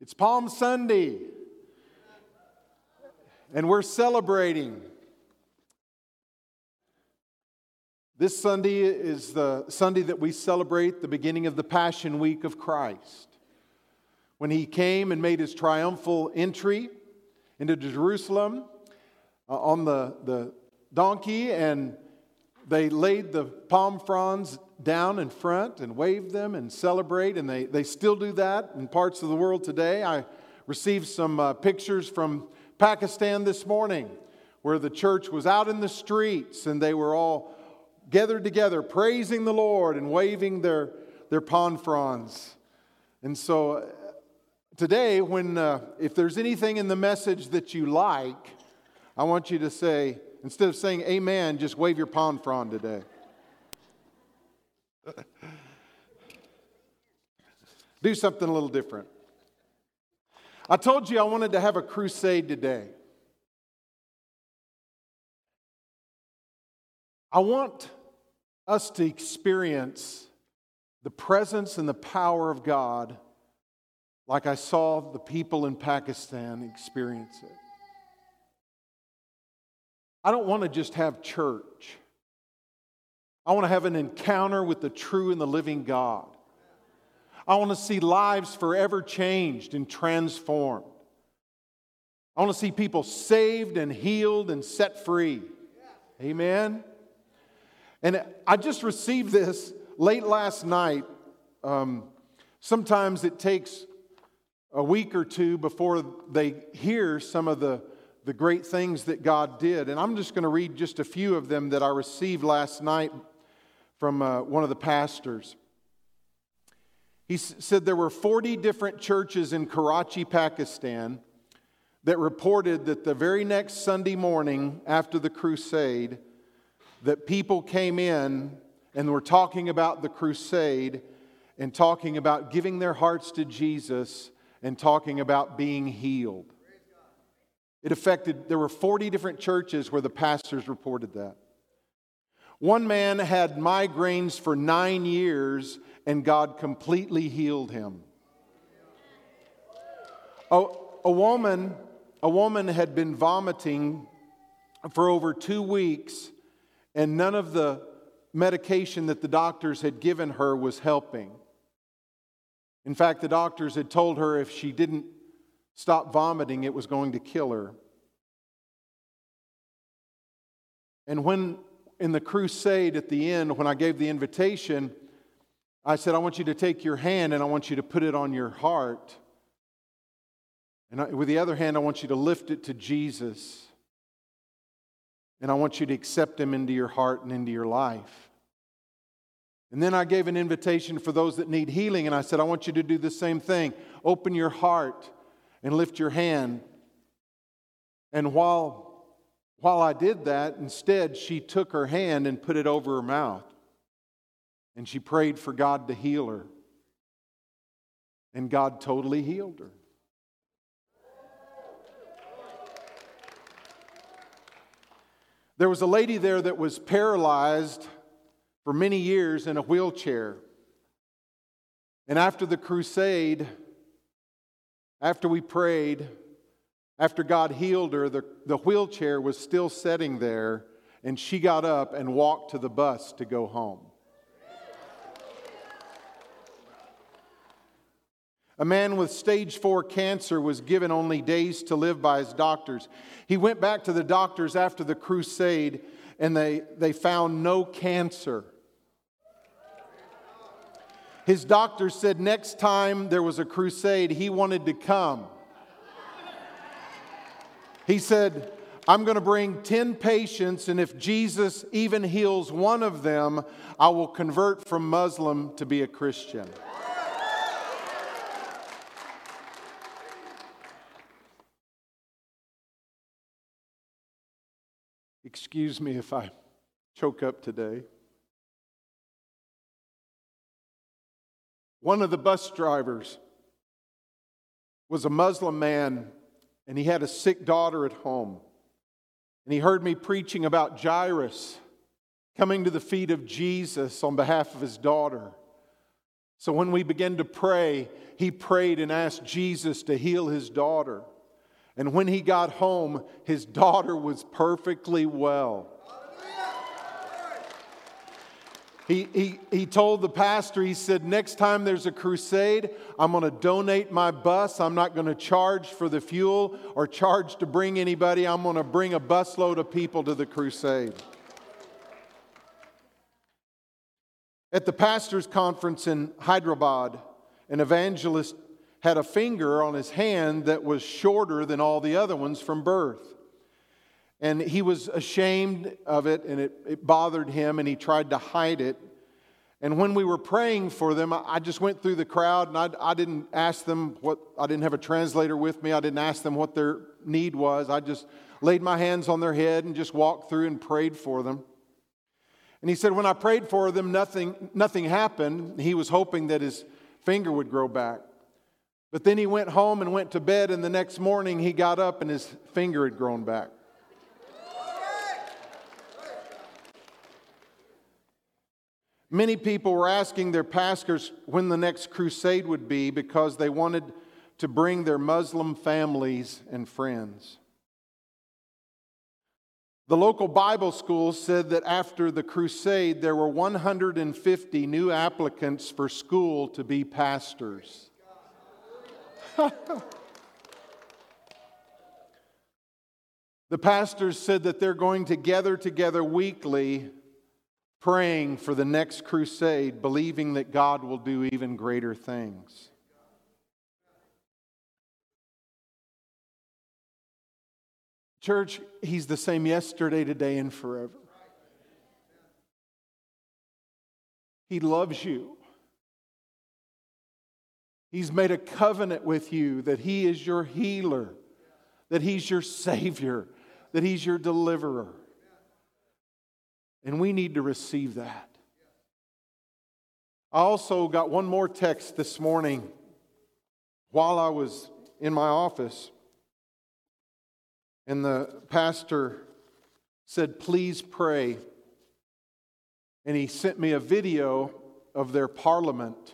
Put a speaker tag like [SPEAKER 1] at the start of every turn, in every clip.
[SPEAKER 1] It's Palm Sunday, and we're celebrating. This Sunday is the Sunday that we celebrate the beginning of the Passion Week of Christ, when He came and made His triumphal entry into Jerusalem on the donkey, and they laid the palm fronds down in front and waved them and celebrate, and they still do that in parts of the world today. I received some pictures from Pakistan this morning where the church was out in the streets and they were all gathered together praising the Lord and waving their palm fronds. And so today, if there's anything in the message that you like, I want you to say, instead of saying amen, just wave your palm frond today. Do something a little different. I told you I wanted to have a crusade today. I want us to experience the presence and the power of God like I saw the people in Pakistan experience it. I don't want to just have church. I want to have an encounter with the true and the living God. I want to see lives forever changed and transformed. I want to see people saved and healed and set free. Amen? And I just received this late last night. Sometimes it takes a week or two before they hear some of the great things that God did. And I'm just going to read just a few of them that I received last night from one of the pastors. He said there were 40 different churches in Karachi, Pakistan, that reported that the very next Sunday morning after the crusade, that people came in and were talking about the crusade and talking about giving their hearts to Jesus and talking about being healed. There were 40 different churches where the pastors reported that. One man had migraines for 9 years and God completely healed him. A woman had been vomiting for over 2 weeks and none of the medication that the doctors had given her was helping. In fact, the doctors had told her if she didn't stop vomiting, it was going to kill her. And when in the crusade at the end, when I gave the invitation, I said, I want you to take your hand and I want you to put it on your heart. And with the other hand, I want you to lift it to Jesus. And I want you to accept Him into your heart and into your life. And then I gave an invitation for those that need healing, and I said, I want you to do the same thing. Open your heart and lift your hand. And while I did that, instead, she took her hand and put it over her mouth. And she prayed for God to heal her. And God totally healed her. There was a lady there that was paralyzed for many years in a wheelchair. And after the crusade, after we prayed, after God healed her, the wheelchair was still sitting there, and she got up and walked to the bus to go home. A man with stage 4 cancer was given only days to live by his doctors. He went back to the doctors after the crusade, and they found no cancer. His doctor said next time there was a crusade, he wanted to come. He said, I'm going to bring 10 patients, and if Jesus even heals one of them, I will convert from Muslim to be a Christian. Excuse me if I choke up today. One of the bus drivers was a Muslim man, and he had a sick daughter at home. And he heard me preaching about Jairus coming to the feet of Jesus on behalf of his daughter. So when we began to pray, he prayed and asked Jesus to heal his daughter. And when he got home, his daughter was perfectly well. He told the pastor, he said, next time there's a crusade, I'm going to donate my bus. I'm not going to charge for the fuel or charge to bring anybody. I'm going to bring a busload of people to the crusade. At the pastor's conference in Hyderabad, an evangelist had a finger on his hand that was shorter than all the other ones from birth. And he was ashamed of it, and it bothered him, and he tried to hide it. And when we were praying for them, I just went through the crowd, and I didn't ask them I didn't have a translator with me. I didn't ask them what their need was. I just laid my hands on their head and just walked through and prayed for them. And he said, when I prayed for them, nothing happened. He was hoping that his finger would grow back. But then he went home and went to bed, and the next morning he got up and his finger had grown back. Many people were asking their pastors when the next crusade would be because they wanted to bring their Muslim families and friends. The local Bible school said that after the crusade, there were 150 new applicants for school to be pastors. The pastors said that they're going to gather together weekly, praying for the next crusade, believing that God will do even greater things. Church, He's the same yesterday, today, and forever. He loves you. He's made a covenant with you that He is your healer, that He's your Savior, that He's your deliverer. And we need to receive that. I also got one more text this morning while I was in my office. And the pastor said, please pray. And he sent me a video of their parliament.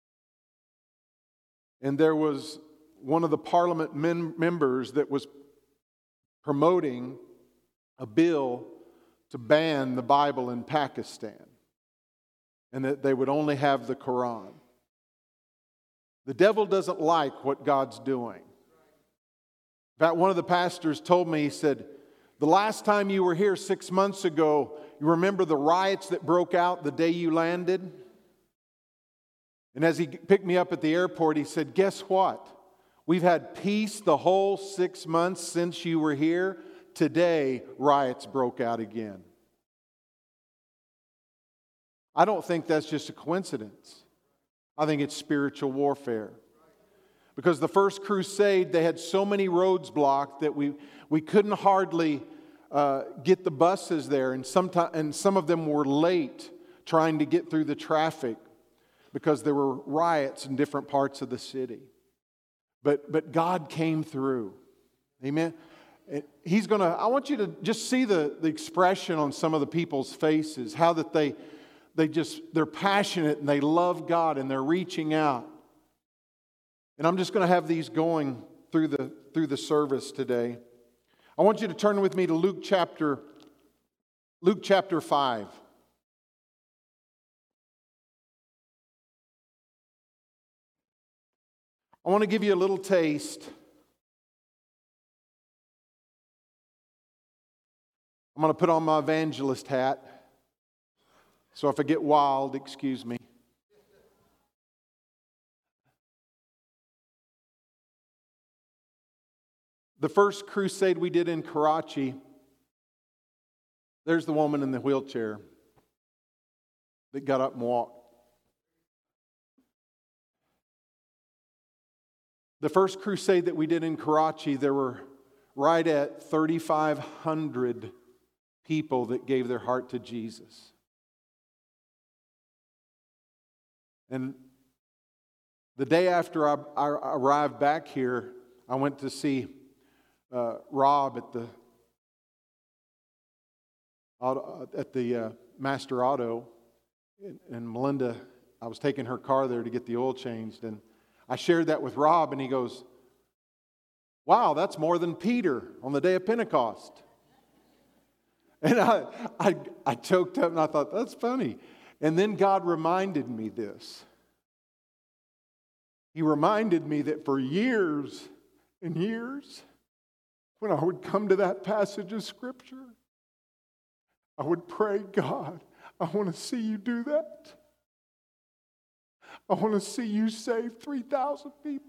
[SPEAKER 1] And there was one of the parliament members that was promoting a bill to ban the Bible in Pakistan, and that they would only have the Quran. The devil doesn't like what God's doing. In fact, one of the pastors told me, he said, the last time you were here 6 months ago, you remember the riots that broke out the day you landed? And as he picked me up at the airport, he said, guess what? We've had peace the whole 6 months since you were here. Today, riots broke out again. I don't think that's just a coincidence. I think it's spiritual warfare. Because the first crusade, they had so many roads blocked that we couldn't hardly get the buses there. And some of them were late trying to get through the traffic because there were riots in different parts of the city. But God came through. Amen. I want you to just see the expression on some of the people's faces, how that they're passionate and they love God and they're reaching out. And I'm just going to have these going through the service today. I want you to turn with me to Luke chapter 5. I want to give you a little taste. I'm going to put on my evangelist hat. So if I get wild, excuse me. The first crusade we did in Karachi, there's the woman in the wheelchair that got up and walked. The first crusade that we did in Karachi, there were right at 3,500 people that gave their heart to Jesus. And the day after I arrived back here, I went to see Rob at the Master Auto, and Melinda I was taking her car there to get the oil changed, and I shared that with Rob, and he goes, "Wow, that's more than Peter on the day of Pentecost." And I choked up and I thought, that's funny. And then God reminded me this. He reminded me that for years and years, when I would come to that passage of Scripture, I would pray, God, I want to see you do that. I want to see you save 3,000 people.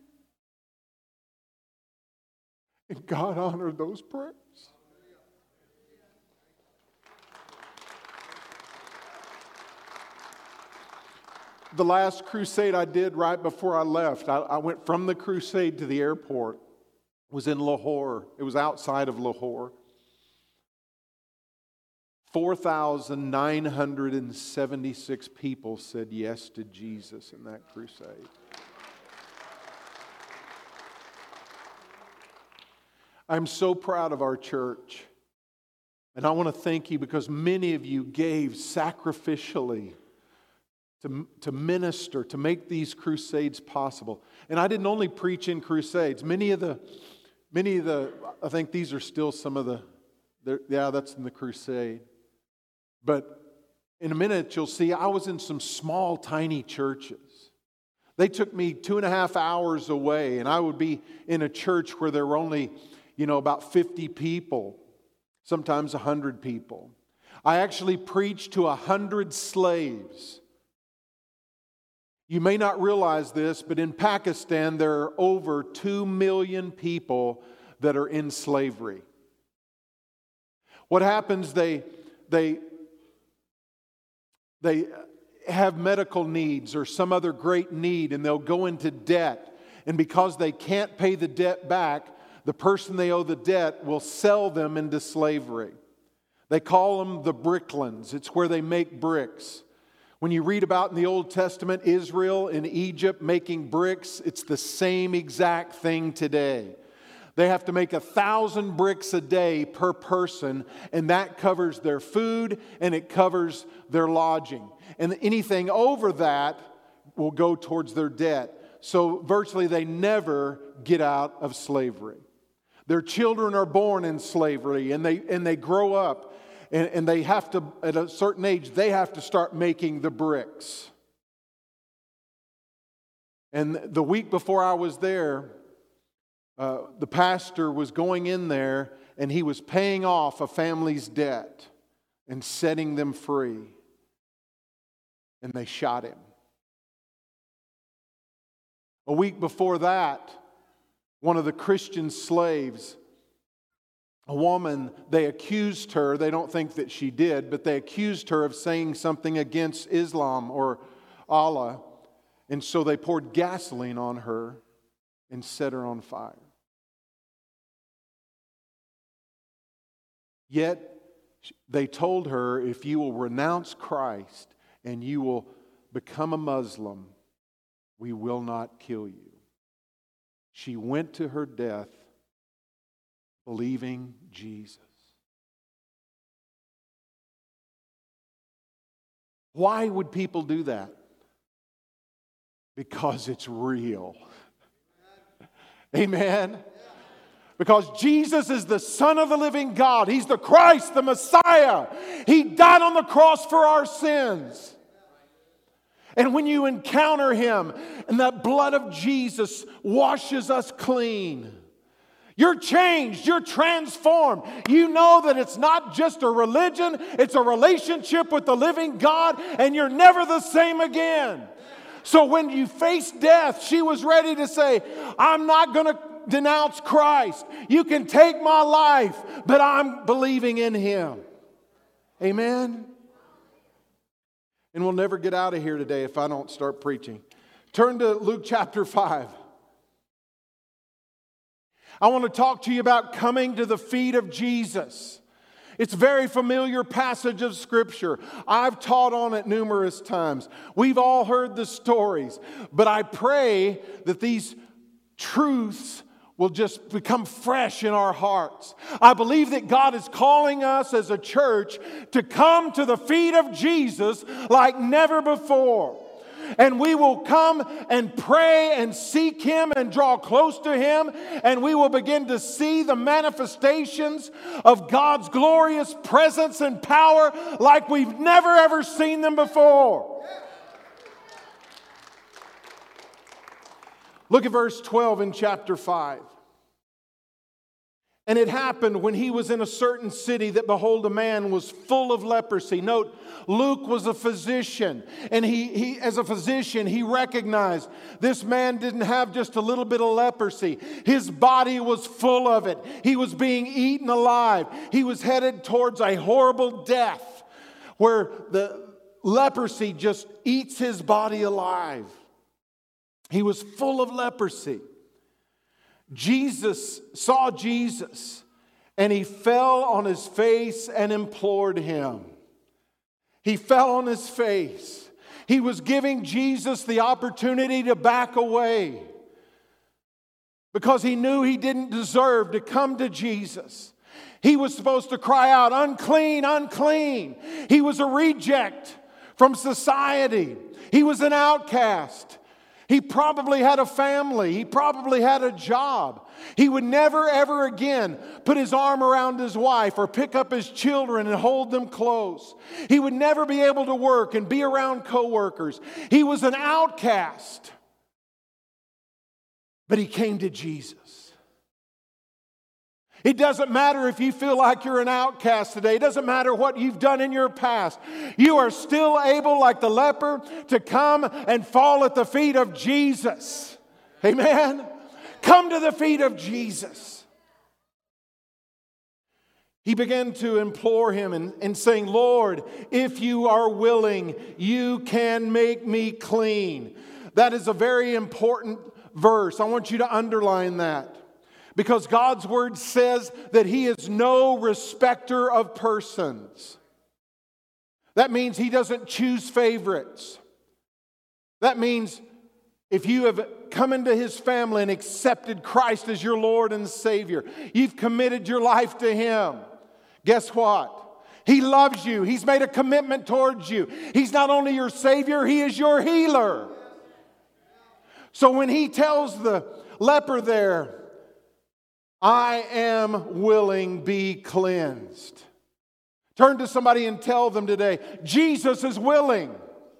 [SPEAKER 1] And God honored those prayers. The last crusade I did right before I left, I went from the crusade to the airport. It was in Lahore. It was outside of Lahore. 4,976 people said yes to Jesus in that crusade. I'm so proud of our church. And I want to thank you because many of you gave sacrificially to minister, to make these crusades possible. And I didn't only preach in crusades. Many of the, I think these are still some of that's in the crusade. But in a minute you'll see I was in some small, tiny churches. They took me 2.5 hours away, and I would be in a church where there were only, about 50 people, sometimes 100 people. I actually preached to 100 slaves. You may not realize this, but in Pakistan there are over 2 million people that are in slavery. What happens, they have medical needs or some other great need, and they'll go into debt. And because they can't pay the debt back, the person they owe the debt will sell them into slavery. They call them the bricklands. It's where they make bricks. When you read about in the Old Testament, Israel and Egypt making bricks, it's the same exact thing today. They have to make 1,000 bricks a day per person, and that covers their food and it covers their lodging. And anything over that will go towards their debt. So virtually they never get out of slavery. Their children are born in slavery, and they grow up. And they have to, at a certain age, they have to start making the bricks. And the week before I was there, the pastor was going in there and he was paying off a family's debt and setting them free. And they shot him. A week before that, one of the Christian slaves, a woman, they accused her, they don't think that she did, but they accused her of saying something against Islam or Allah. And so they poured gasoline on her and set her on fire. Yet they told her, if you will renounce Christ and you will become a Muslim, we will not kill you. She went to her death believing Jesus. Why would people do that? Because it's real. Amen. Because Jesus is the Son of the living God. He's the Christ, the Messiah. He died on the cross for our sins. And when you encounter Him, and that blood of Jesus washes us clean, you're changed, you're transformed. You know that it's not just a religion, it's a relationship with the living God, and you're never the same again. So when you face death, she was ready to say, I'm not going to denounce Christ. You can take my life, but I'm believing in Him. Amen? And we'll never get out of here today if I don't start preaching. Turn to Luke chapter 5. I want to talk to you about coming to the feet of Jesus. It's a very familiar passage of Scripture. I've taught on it numerous times. We've all heard the stories. But I pray that these truths will just become fresh in our hearts. I believe that God is calling us as a church to come to the feet of Jesus like never before. and we will come and pray and seek Him and draw close to Him, and we will begin to see the manifestations of God's glorious presence and power like we've never ever seen them before. Look at verse 12 in chapter 5. And it happened when he was in a certain city that, behold, a man was full of leprosy. Note, Luke was a physician. And he as a physician, he recognized this man didn't have just a little bit of leprosy. His body was full of it. He was being eaten alive. He was headed towards a horrible death where the leprosy just eats his body alive. He was full of leprosy. Jesus saw Jesus, and he fell on his face and implored him. He fell on his face. He was giving Jesus the opportunity to back away because he knew he didn't deserve to come to Jesus. He was supposed to cry out, "Unclean, unclean." He was a reject from society. He was an outcast. He probably had a family. He probably had a job. He would never, ever again put his arm around his wife or pick up his children and hold them close. He would never be able to work and be around coworkers. He was an outcast. But he came to Jesus. It doesn't matter if you feel like you're an outcast today. It doesn't matter what you've done in your past. You are still able, like the leper, to come and fall at the feet of Jesus. Amen? Come to the feet of Jesus. He began to implore him and saying, "Lord, if you are willing, you can make me clean." That is a very important verse. I want you to underline that. Because God's Word says that He is no respecter of persons. That means He doesn't choose favorites. That means if you have come into His family and accepted Christ as your Lord and Savior, you've committed your life to Him. Guess what? He loves you. He's made a commitment towards you. He's not only your Savior, He is your healer. So when He tells the leper there, "I am willing, be cleansed." Turn to somebody and tell them today, Jesus is willing.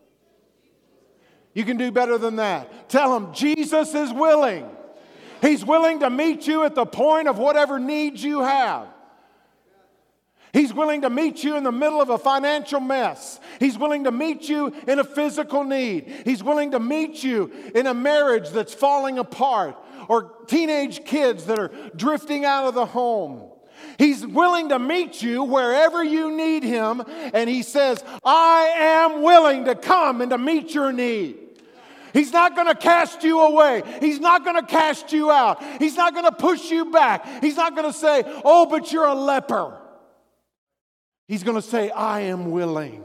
[SPEAKER 1] You can do better than that. Tell them, Jesus is willing. He's willing to meet you at the point of whatever needs you have. He's willing to meet you in the middle of a financial mess. He's willing to meet you in a physical need. He's willing to meet you in a marriage that's falling apart, or teenage kids that are drifting out of the home. He's willing to meet you wherever you need Him, and He says, "I am willing to come and to meet your need." He's not going to cast you away. He's not going to cast you out. He's not going to push you back. He's not going to say, "Oh, but you're a leper." He's going to say, "I am willing."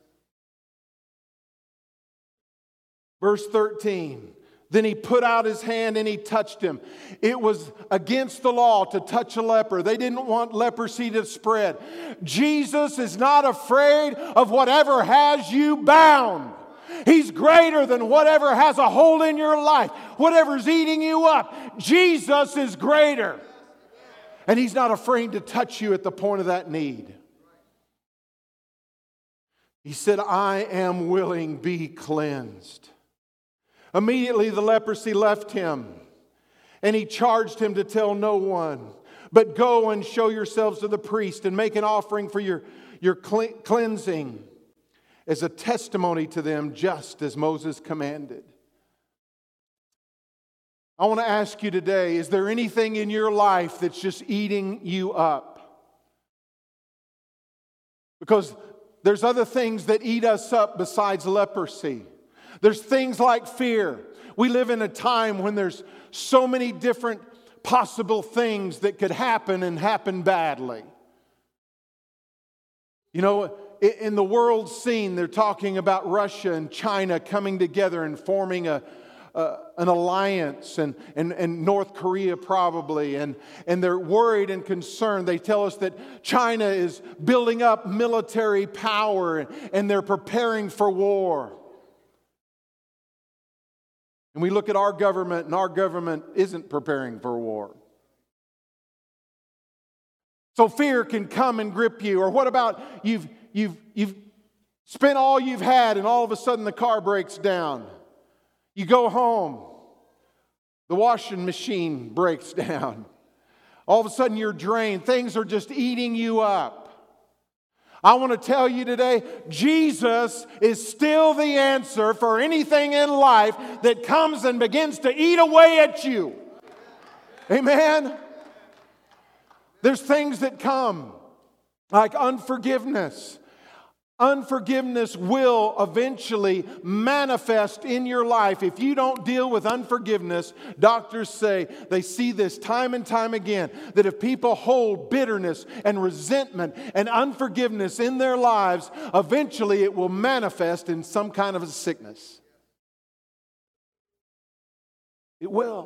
[SPEAKER 1] Verse 13. Then he put out his hand and he touched him. It was against the law to touch a leper. They didn't want leprosy to spread. Jesus is not afraid of whatever has you bound. He's greater than whatever has a hold in your life, whatever's eating you up. Jesus is greater. And He's not afraid to touch you at the point of that need. He said, "I am willing, be cleansed." Immediately the leprosy left him, and he charged him to tell no one, but go and show yourselves to the priest and make an offering for your cleansing as a testimony to them, just as Moses commanded. I want to ask you today, is there anything in your life that's just eating you up? Because there's other things that eat us up besides leprosy. There's things like fear. We live in a time when there's so many different possible things that could happen and happen badly. You know, in the world scene, they're talking about Russia and China coming together and forming an alliance, and North Korea probably, and they're worried and concerned. They tell us that China is building up military power and they're preparing for war. And we look at our government, and our government isn't preparing for war. So fear can come and grip you. Or what about you've spent all you've had, and all of a sudden the car breaks down. You go home, the washing machine breaks down. All of a sudden you're drained. Things are just eating you up. I want to tell you today, Jesus is still the answer for anything in life that comes and begins to eat away at you. Amen? There's things that come, like unforgiveness. Unforgiveness will eventually manifest in your life. If you don't deal with unforgiveness, doctors say, they see this time and time again, that if people hold bitterness and resentment and unforgiveness in their lives, eventually it will manifest in some kind of a sickness. It will.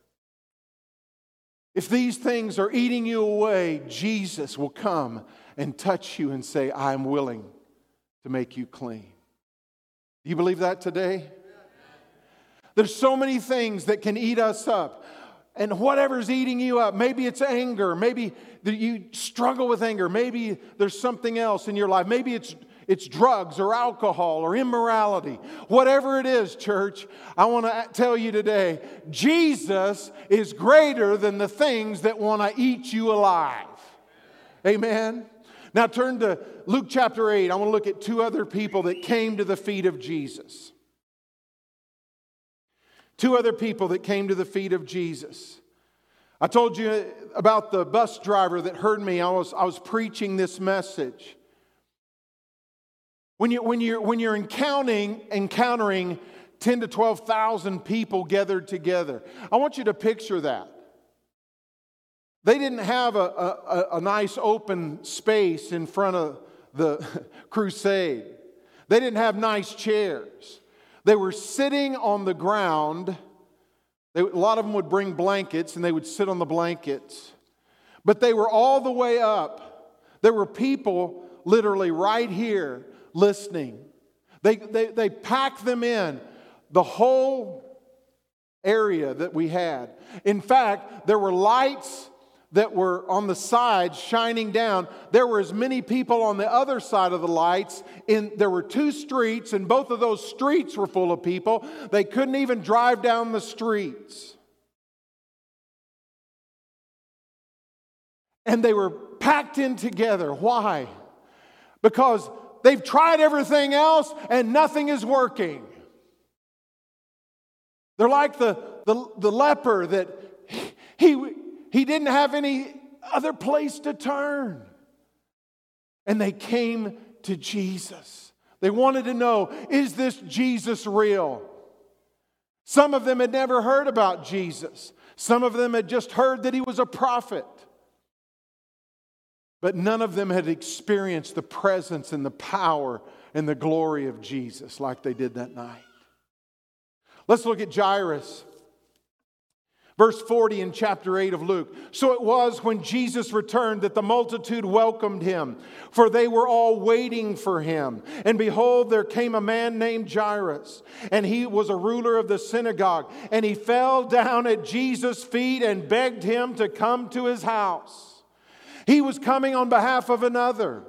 [SPEAKER 1] If these things are eating you away, Jesus will come and touch you and say, I'm willing to make you clean. Do you believe that today? There's so many things that can eat us up. And whatever's eating you up, maybe it's anger, maybe you struggle with anger, maybe there's something else in your life, maybe it's drugs or alcohol or immorality. Whatever it is, church, I want to tell you today, Jesus is greater than the things that want to eat you alive. Amen? Now turn to Luke chapter 8. I want to look at two other people that came to the feet of Jesus. Two other people that came to the feet of Jesus. I told you about the bus driver that heard me. I was preaching this message. When you're encountering 10 to 12,000 people gathered together, I want you to picture that. They didn't have a nice open space in front of the crusade. They didn't have nice chairs. They were sitting on the ground. A lot of them would bring blankets and they would sit on the blankets. But they were all the way up. There were people literally right here listening. They packed them in, the whole area that we had. In fact, there were lights that were on the sides shining down. There were as many people on the other side of the lights. There were two streets, and both of those streets were full of people. They couldn't even drive down the streets. And they were packed in together. Why? Because they've tried everything else and nothing is working. They're like the leper that he didn't have any other place to turn. And they came to Jesus. They wanted to know, is this Jesus real? Some of them had never heard about Jesus. Some of them had just heard that he was a prophet. But none of them had experienced the presence and the power and the glory of Jesus like they did that night. Let's look at Jairus. Verse 40 in chapter 8 of Luke. So it was when Jesus returned that the multitude welcomed him, for they were all waiting for him. And behold, there came a man named Jairus, and he was a ruler of the synagogue. And he fell down at Jesus' feet and begged him to come to his house. He was coming on behalf of another.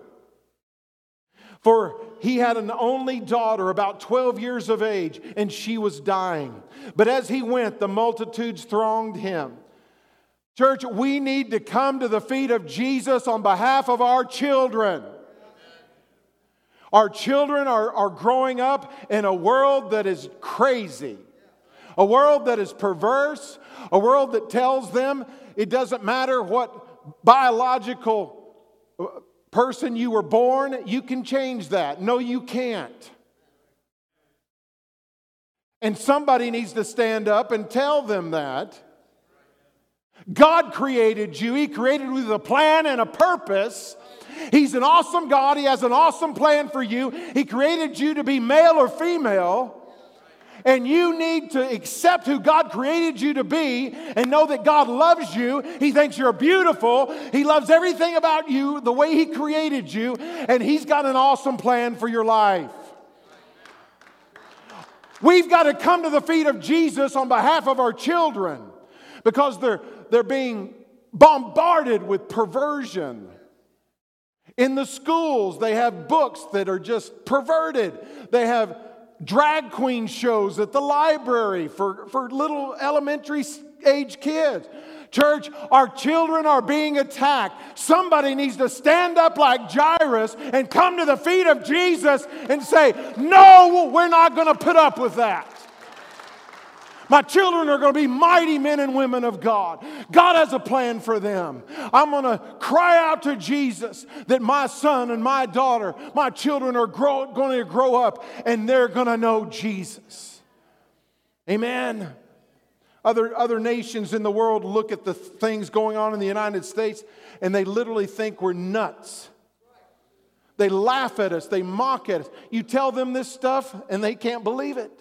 [SPEAKER 1] For he had an only daughter, about 12 years of age, and she was dying. But as he went, the multitudes thronged him. Church, we need to come to the feet of Jesus on behalf of our children. Our children are growing up in a world that is crazy. A world that is perverse. A world that tells them it doesn't matter what biological person you were born, you can change that. No, you can't. And somebody needs to stand up and tell them that. God created you. He created you with a plan and a purpose. He's an awesome God. He has an awesome plan for you. He created you to be male or female. And you need to accept who God created you to be and know that God loves you. He thinks you're beautiful. He loves everything about you the way He created you. And He's got an awesome plan for your life. We've got to come to the feet of Jesus on behalf of our children because they're being bombarded with perversion. In the schools, they have books that are just perverted. They have drag queen shows at the library for little elementary age kids. Church, our children are being attacked. Somebody needs to stand up like Jairus and come to the feet of Jesus and say, no, we're not going to put up with that. My children are going to be mighty men and women of God. God has a plan for them. I'm going to cry out to Jesus that my son and my daughter, my children are going to grow up and they're going to know Jesus. Amen. Other nations in the world look at the things going on in the United States and they literally think we're nuts. They laugh at us. They mock at us. You tell them this stuff and they can't believe it.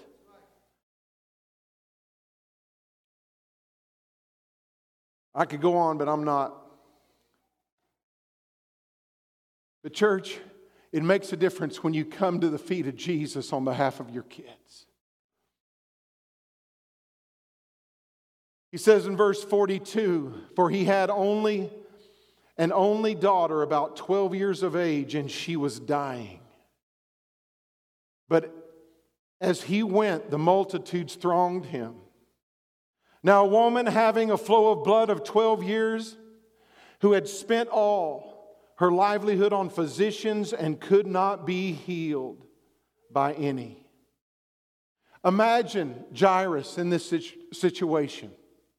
[SPEAKER 1] I could go on, but I'm not. But church, it makes a difference when you come to the feet of Jesus on behalf of your kids. He says in verse 42, for he had an only daughter about 12 years of age, and she was dying. But as he went, the multitudes thronged him. Now a woman having a flow of blood of 12 years, who had spent all her livelihood on physicians and could not be healed by any. Imagine Jairus in this situation.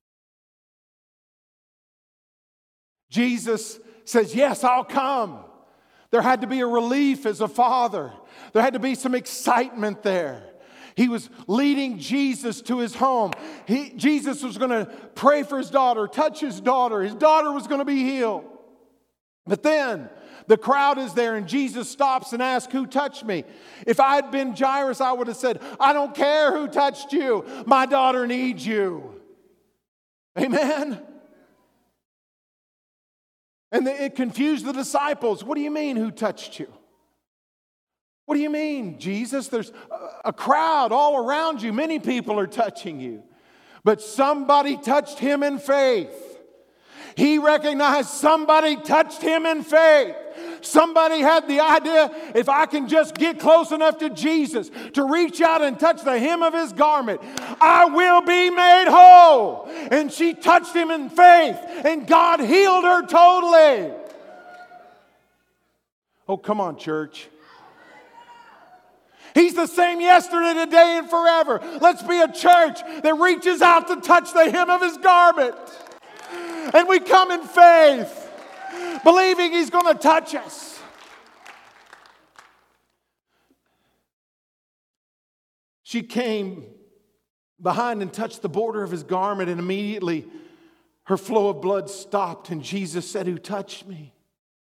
[SPEAKER 1] Jesus says, yes, I'll come. There had to be a relief as a father. There had to be some excitement there. He was leading Jesus to his home. Jesus was going to pray for his daughter, touch his daughter. His daughter was going to be healed. But then the crowd is there and Jesus stops and asks, who touched me? If I had been Jairus, I would have said, I don't care who touched you. My daughter needs you. Amen? And it confused the disciples. What do you mean, who touched you? What do you mean, Jesus? There's a crowd all around you. Many people are touching you. But somebody touched him in faith. He recognized somebody touched him in faith. Somebody had the idea, if I can just get close enough to Jesus to reach out and touch the hem of his garment, I will be made whole. And she touched him in faith, and God healed her totally. Oh, come on, church. He's the same yesterday, today, and forever. Let's be a church that reaches out to touch the hem of his garment. And we come in faith, believing he's going to touch us. She came behind and touched the border of his garment, and immediately her flow of blood stopped, and Jesus said, who touched me?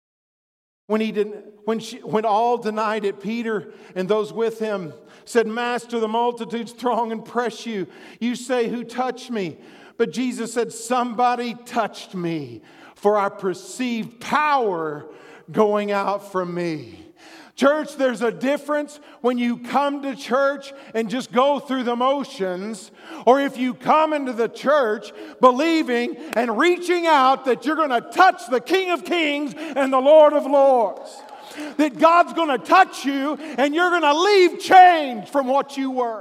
[SPEAKER 1] When all denied it, Peter and those with him said, Master, the multitudes throng and press you. You say, who touched me? But Jesus said, somebody touched me, for I perceived power going out from me. Church, there's a difference when you come to church and just go through the motions, or if you come into the church believing and reaching out that you're going to touch the King of Kings and the Lord of Lords. That God's going to touch you and you're going to leave changed from what you were.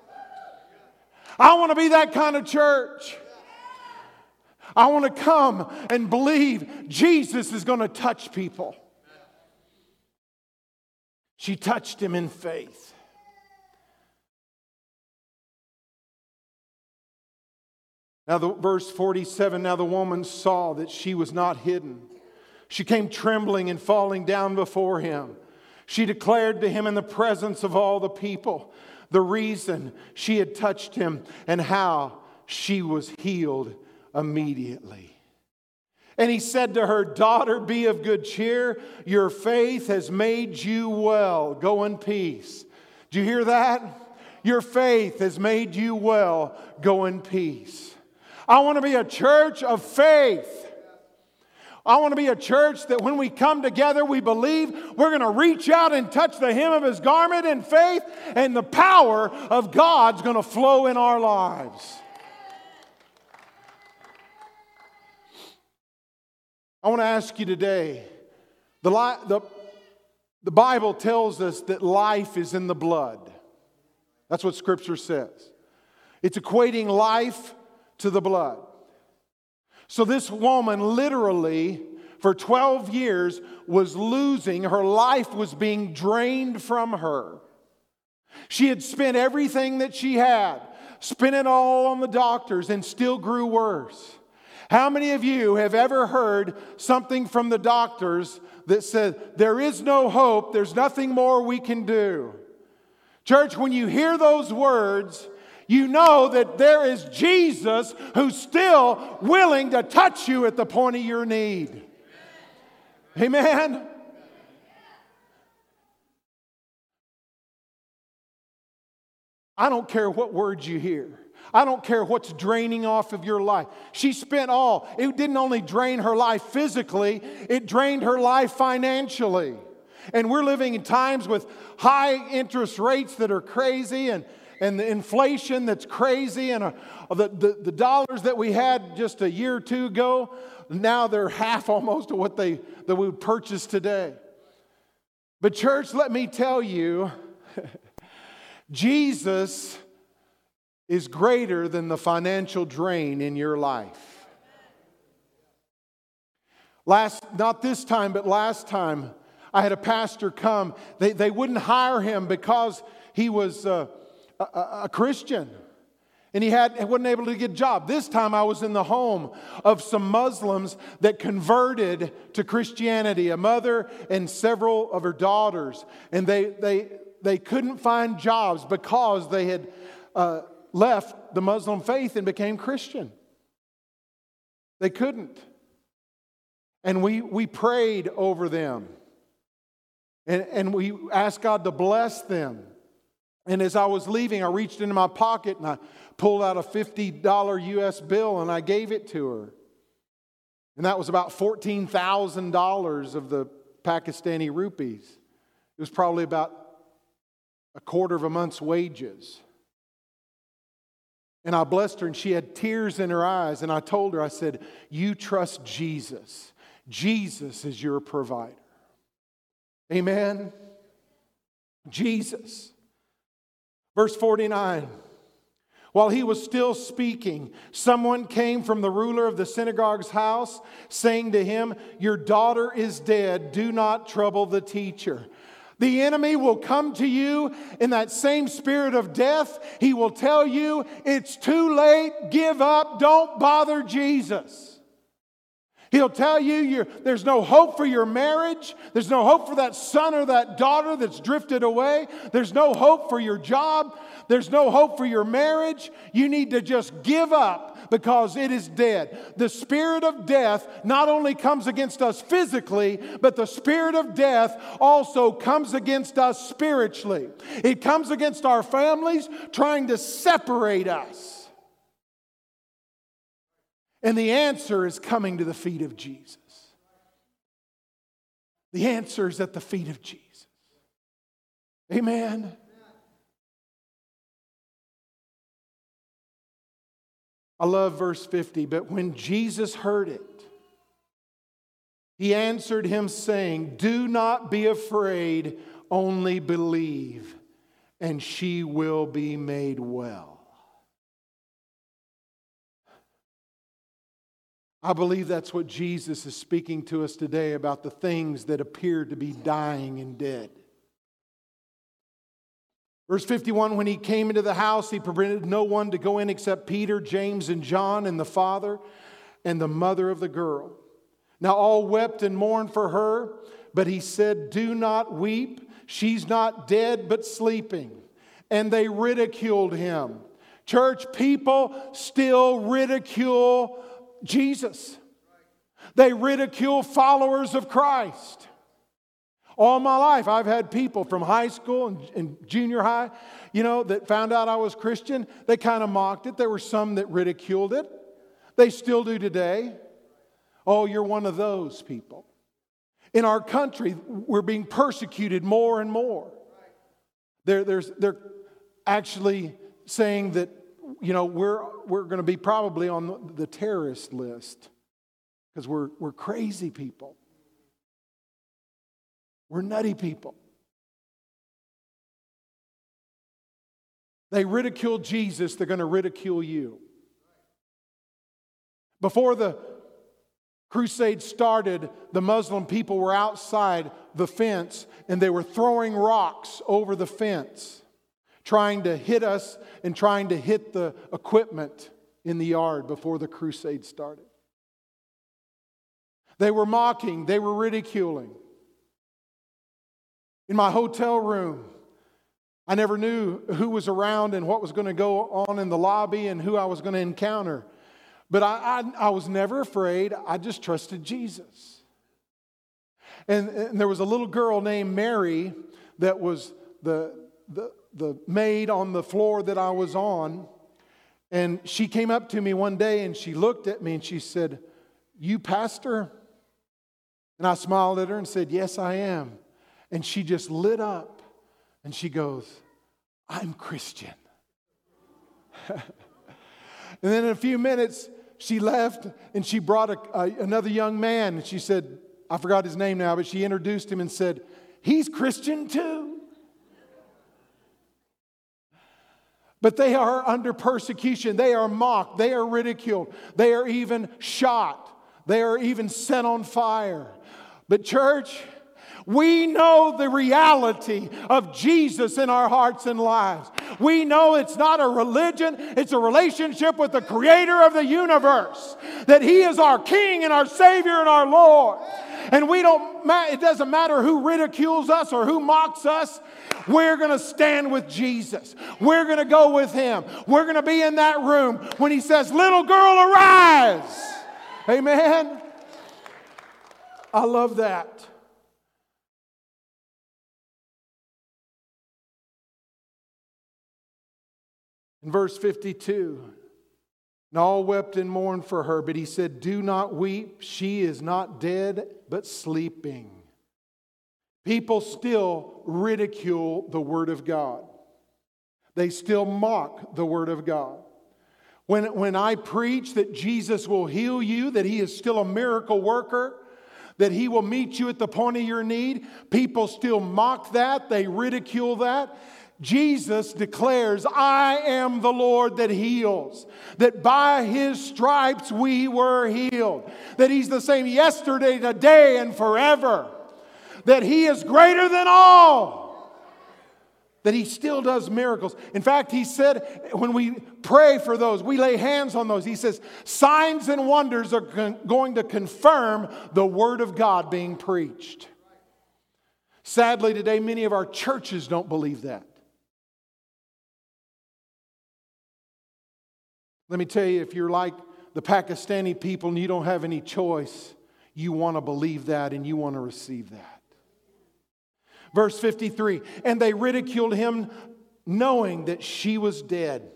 [SPEAKER 1] I want to be that kind of church. I want to come and believe Jesus is going to touch people. She touched him in faith. Now, verse 47, now the woman saw that she was not hidden. She came trembling and falling down before him. She declared to him in the presence of all the people the reason she had touched him and how she was healed immediately. And he said to her, daughter, be of good cheer. Your faith has made you well. Go in peace. Do you hear that? Your faith has made you well. Go in peace. I want to be a church of faith. I want to be a church that when we come together, we believe we're going to reach out and touch the hem of His garment in faith, and the power of God's going to flow in our lives. I want to ask you today, the Bible tells us that life is in the blood. That's what Scripture says. It's equating life to the blood. So this woman literally, for 12 years, was losing. Her life was being drained from her. She had spent everything that she had, spent it all on the doctors, and still grew worse. How many of you have ever heard something from the doctors that said, there is no hope, there's nothing more we can do? Church, when you hear those words, you know that there is Jesus who's still willing to touch you at the point of your need. Amen? I don't care what words you hear. I don't care what's draining off of your life. She spent all. It didn't only drain her life physically, it drained her life financially. And we're living in times with high interest rates that are crazy, and the inflation that's crazy, and the dollars that we had just a year or two ago, now they're half almost of what that we would purchase today. But church, let me tell you, Jesus is greater than the financial drain in your life. Not this time, but last time, I had a pastor come. They wouldn't hire him because he was a Christian. And he wasn't able to get a job. This time I was in the home of some Muslims that converted to Christianity, a mother and several of her daughters. And they couldn't find jobs because they had left the Muslim faith and became Christian. They couldn't. And we prayed over them. And we asked God to bless them. And as I was leaving, I reached into my pocket and I pulled out a $50 US bill and I gave it to her. And that was about $14,000 of the Pakistani rupees. It was probably about a quarter of a month's wages. And I blessed her, and she had tears in her eyes. And I told her, I said, you trust Jesus. Jesus is your provider. Amen? Jesus. Verse 49. While he was still speaking, someone came from the ruler of the synagogue's house, saying to him, your daughter is dead. Do not trouble the teacher. The enemy will come to you in that same spirit of death. He will tell you, it's too late, give up, don't bother Jesus. He'll tell you there's no hope for your marriage. There's no hope for that son or that daughter that's drifted away. There's no hope for your job. There's no hope for your marriage. You need to just give up because it is dead. The spirit of death not only comes against us physically, but the spirit of death also comes against us spiritually. It comes against our families, trying to separate us. And the answer is coming to the feet of Jesus. The answer is at the feet of Jesus. Amen. I love verse 50. But when Jesus heard it, he answered him saying, do not be afraid, only believe, and she will be made well. I believe that's what Jesus is speaking to us today about the things that appear to be dying and dead. Verse 51, when he came into the house, he permitted no one to go in except Peter, James, and John, and the father and the mother of the girl. Now all wept and mourned for her, but he said, do not weep. She's not dead, but sleeping. And they ridiculed him. Church, people still ridicule Jesus. They ridicule followers of Christ. All my life, I've had people from high school and junior high, that found out I was Christian. They kind of mocked it. There were some that ridiculed it. They still do today. Oh, you're one of those people. In our country, we're being persecuted more and more. They're actually saying that, we're going to be probably on the terrorist list because we're crazy people. We're nutty people. They ridiculed Jesus, they're going to ridicule you. Before the crusade started, the Muslim people were outside the fence and they were throwing rocks over the fence, trying to hit us and trying to hit the equipment in the yard before the crusade started. They were mocking, they were ridiculing. In my hotel room, I never knew who was around and what was going to go on in the lobby and who I was going to encounter. But I was never afraid. I just trusted Jesus. And there was a little girl named Mary that was the maid on the floor that I was on. And she came up to me one day and she looked at me and she said, "You pastor?" And I smiled at her and said, "Yes, I am." And she just lit up and she goes, "I'm Christian." And then in a few minutes, she left and she brought another young man. And she said, I forgot his name now, but she introduced him and said, "He's Christian too." But they are under persecution. They are mocked. They are ridiculed. They are even shot. They are even set on fire. But church, we know the reality of Jesus in our hearts and lives. We know it's not a religion, it's a relationship with the Creator of the universe. That He is our King and our Savior and our Lord. And it doesn't matter who ridicules us or who mocks us. We're going to stand with Jesus. We're going to go with Him. We're going to be in that room when He says, "Little girl, arise." Amen. I love that. In verse 52, and all wept and mourned for her, but He said, "Do not weep. She is not dead, but sleeping." People still ridicule the Word of God. They still mock the Word of God. When I preach that Jesus will heal you, that He is still a miracle worker, that He will meet you at the point of your need, people still mock that. They ridicule that. Jesus declares, "I am the Lord that heals." That by His stripes we were healed. That He's the same yesterday, today, and forever. That He is greater than all. That He still does miracles. In fact, He said when we pray for those, we lay hands on those. He says, signs and wonders are going to confirm the Word of God being preached. Sadly, today, many of our churches don't believe that. Let me tell you, if you're like the Pakistani people and you don't have any choice, you want to believe that and you want to receive that. Verse 53, and they ridiculed Him knowing that she was dead.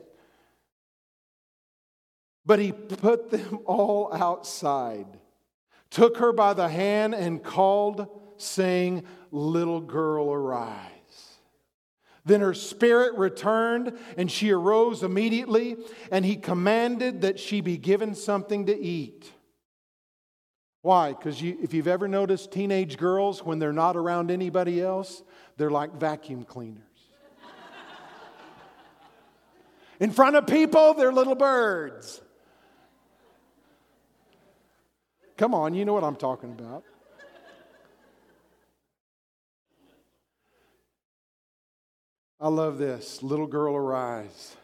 [SPEAKER 1] But He put them all outside, took her by the hand and called, saying, "Little girl, arise." Then her spirit returned, and she arose immediately, and He commanded that she be given something to eat. Why? Because if you've ever noticed teenage girls, when they're not around anybody else, they're like vacuum cleaners. In front of people, they're little birds. Come on, you know what I'm talking about. I love this. Little girl, arise.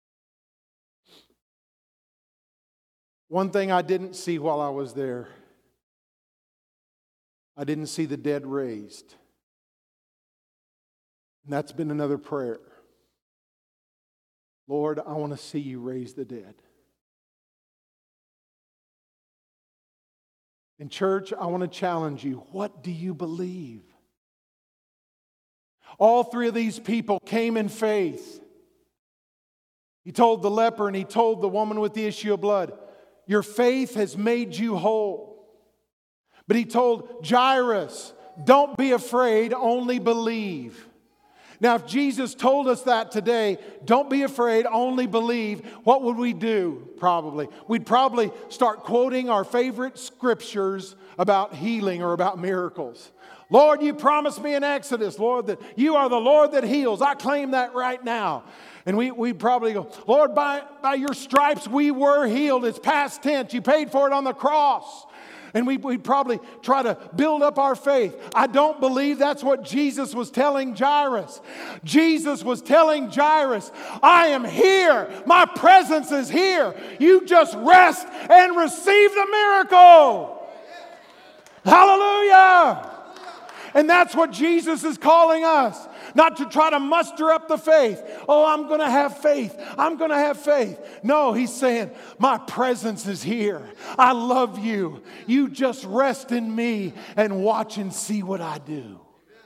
[SPEAKER 1] One thing I didn't see while I was there, I didn't see the dead raised. And that's been another prayer. Lord, I want to see You raise the dead. In church, I want to challenge you. What do you believe? All three of these people came in faith. He told the leper and He told the woman with the issue of blood, "Your faith has made you whole." But He told Jairus, don't be afraid, only believe. Now, if Jesus told us that today, don't be afraid, only believe, what would we do probably? We'd probably start quoting our favorite scriptures about healing or about miracles. Lord, you promised me in Exodus, Lord, that you are the Lord that heals. I claim that right now. And we'd probably go, Lord, by your stripes we were healed. It's past tense. You paid for it on the cross. And we'd probably try to build up our faith. I don't believe that's what Jesus was telling Jairus. Jesus was telling Jairus, I am here. My presence is here. You just rest and receive the miracle. Hallelujah. And that's what Jesus is calling us. Not to try to muster up the faith. Oh, I'm going to have faith. I'm going to have faith. No, He's saying, my presence is here. I love you. You just rest in me and watch and see what I do.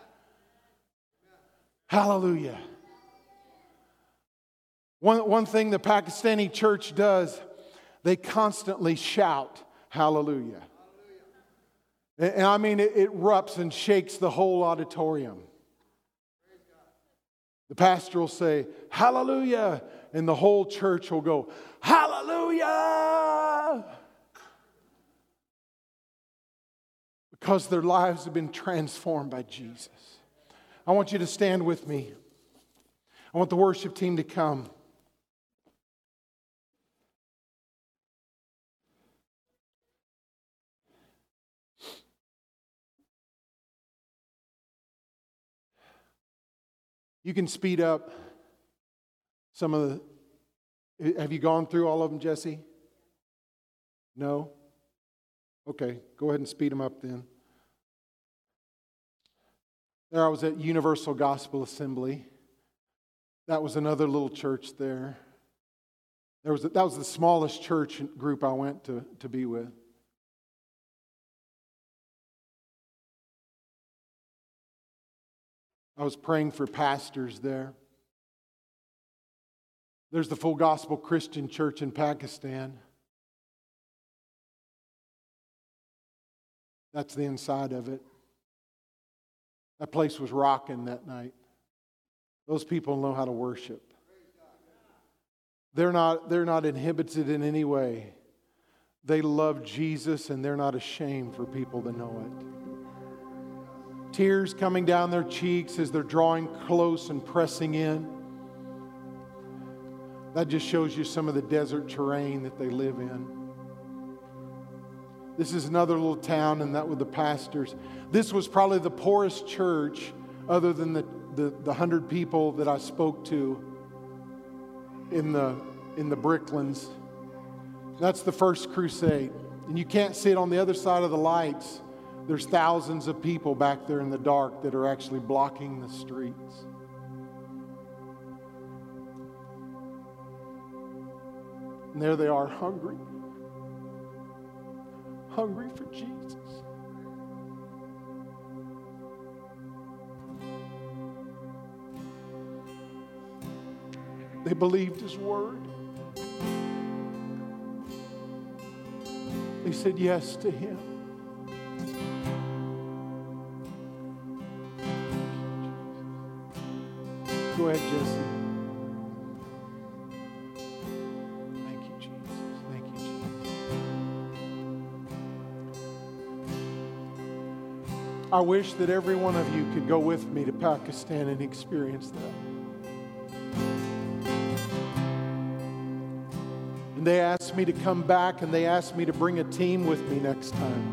[SPEAKER 1] Hallelujah. One thing the Pakistani church does, they constantly shout, hallelujah. And I mean, it erupts and shakes the whole auditorium. The pastor will say, hallelujah, and the whole church will go, hallelujah! Because their lives have been transformed by Jesus. I want you to stand with me. I want the worship team to come. You can speed up some of the... Have you gone through all of them, Jesse? No? Okay, go ahead and speed them up then. There I was at Universal Gospel Assembly. That was another little church there. That was the smallest church group I went to be with. I was praying for pastors there. There's the Full Gospel Christian Church in Pakistan. That's the inside of it. That place was rocking that night. Those people know how to worship. They're not inhibited in any way. They love Jesus and they're not ashamed for people to know it. Tears coming down their cheeks as they're drawing close and pressing in. That just shows you some of the desert terrain that they live in. This is another little town, and that with the pastors. This was probably the poorest church other than the 100 people that I spoke to in the Bricklands. That's the first crusade. And you can't see it on the other side of the lights. There's thousands of people back there in the dark that are actually blocking the streets. And there they are, hungry. Hungry for Jesus. They believed His word. They said yes to Him. Go ahead, Jesse. Thank you, Jesus. Thank you, Jesus. I wish that every one of you could go with me to Pakistan and experience that. And they asked me to come back, and they asked me to bring a team with me next time.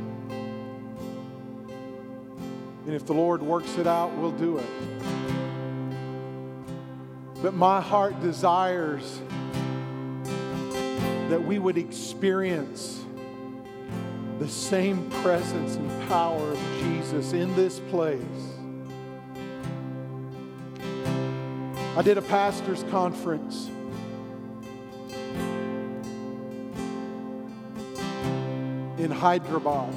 [SPEAKER 1] And if the Lord works it out, we'll do it. But my heart desires that we would experience the same presence and power of Jesus in this place. I did a pastor's conference. In Hyderabad.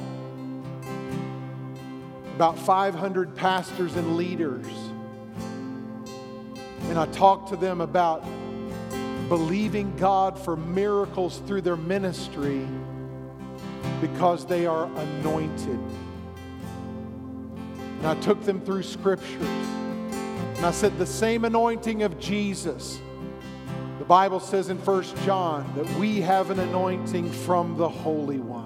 [SPEAKER 1] About 500 pastors and leaders. And I talked to them about believing God for miracles through their ministry because they are anointed. And I took them through scriptures. And I said the same anointing of Jesus. The Bible says in 1 John that we have an anointing from the Holy One.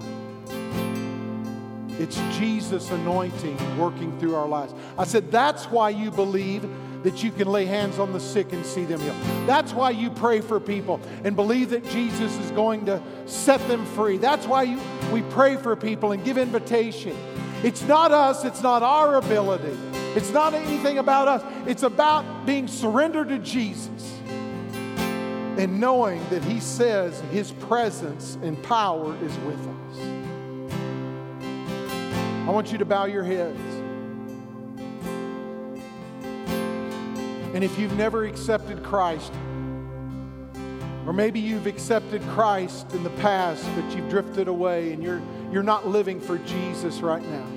[SPEAKER 1] It's Jesus' anointing working through our lives. I said that's why you believe that you can lay hands on the sick and see them healed. That's why you pray for people and believe that Jesus is going to set them free. That's why we pray for people and give invitation. It's not us. It's not our ability. It's not anything about us. It's about being surrendered to Jesus and knowing that He says His presence and power is with us. I want you to bow your heads. And if you've never accepted Christ, or maybe you've accepted Christ in the past, but you've drifted away and you're not living for Jesus right now,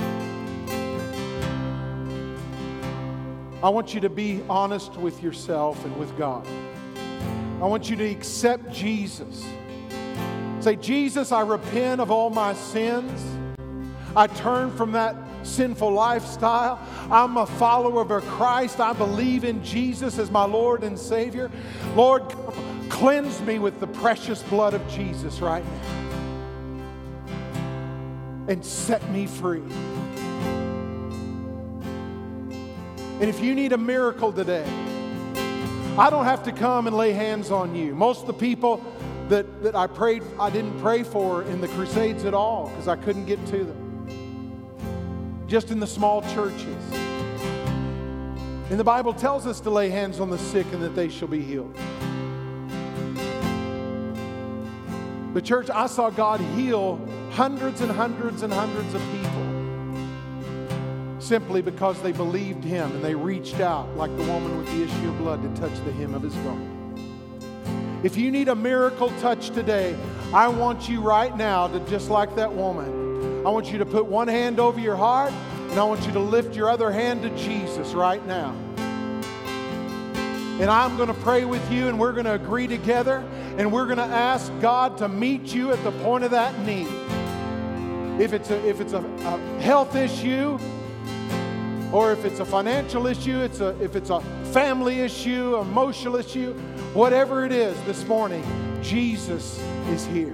[SPEAKER 1] I want you to be honest with yourself and with God. I want you to accept Jesus. Say, Jesus, I repent of all my sins. I turn from that sinful lifestyle. I'm a follower of Christ. I believe in Jesus as my Lord and Savior. Lord, cleanse me with the precious blood of Jesus right now. And set me free. And if you need a miracle today, I don't have to come and lay hands on you. Most of the people that I prayed, I didn't pray for in the crusades at all because I couldn't get to them. Just in the small churches. And the Bible tells us to lay hands on the sick and that they shall be healed. But church, I saw God heal hundreds and hundreds and hundreds of people simply because they believed Him and they reached out like the woman with the issue of blood to touch the hem of His garment. If you need a miracle touch today, I want you right now to, just like that woman, I want you to put one hand over your heart and I want you to lift your other hand to Jesus right now. And I'm going to pray with you and we're going to agree together and we're going to ask God to meet you at the point of that need. If it's a health issue, or if it's a financial issue, if it's a family issue, emotional issue, whatever it is this morning, Jesus is here.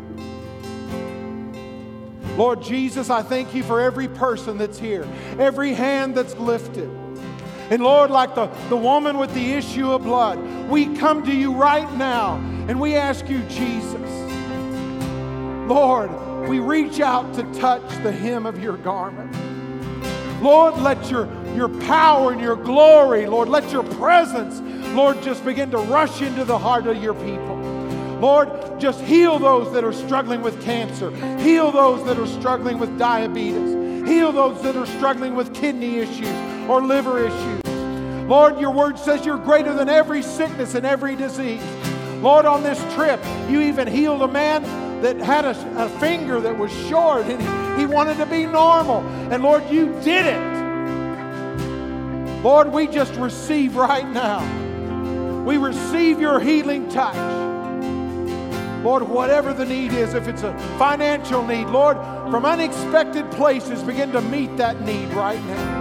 [SPEAKER 1] Lord Jesus, I thank you for every person that's here, every hand that's lifted. And Lord, like the woman with the issue of blood, we come to you right now and we ask you, Jesus, Lord, we reach out to touch the hem of your garment. Lord, let your power and your glory, Lord, let your presence, Lord, just begin to rush into the heart of your people. Lord, just heal those that are struggling with cancer. Heal those that are struggling with diabetes. Heal those that are struggling with kidney issues or liver issues. Lord, your word says you're greater than every sickness and every disease. Lord, on this trip, you even healed a man that had a finger that was short and he wanted to be normal. And Lord, you did it. Lord, we just receive right now. We receive your healing touch. Lord, whatever the need is, if it's a financial need, Lord, from unexpected places, begin to meet that need right now.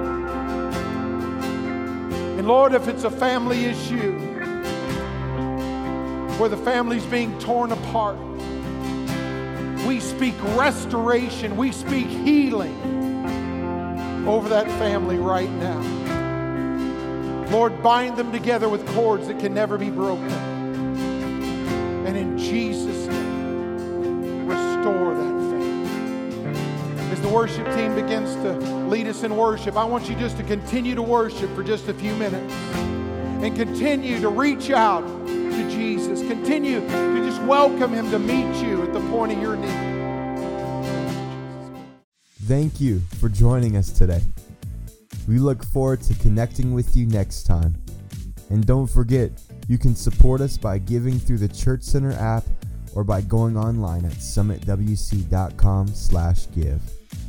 [SPEAKER 1] And Lord, if it's a family issue where the family's being torn apart, we speak restoration, we speak healing over that family right now. Lord, bind them together with cords that can never be broken. And in Jesus' name, restore that family. As the worship team begins to lead us in worship, I want you just to continue to worship for just a few minutes. And continue to reach out to Jesus. Continue to just welcome Him to meet you at the point of your need.
[SPEAKER 2] Thank you for joining us today. We look forward to connecting with you next time. And don't forget, you can support us by giving through the Church Center app or by going online at summitwc.com/give.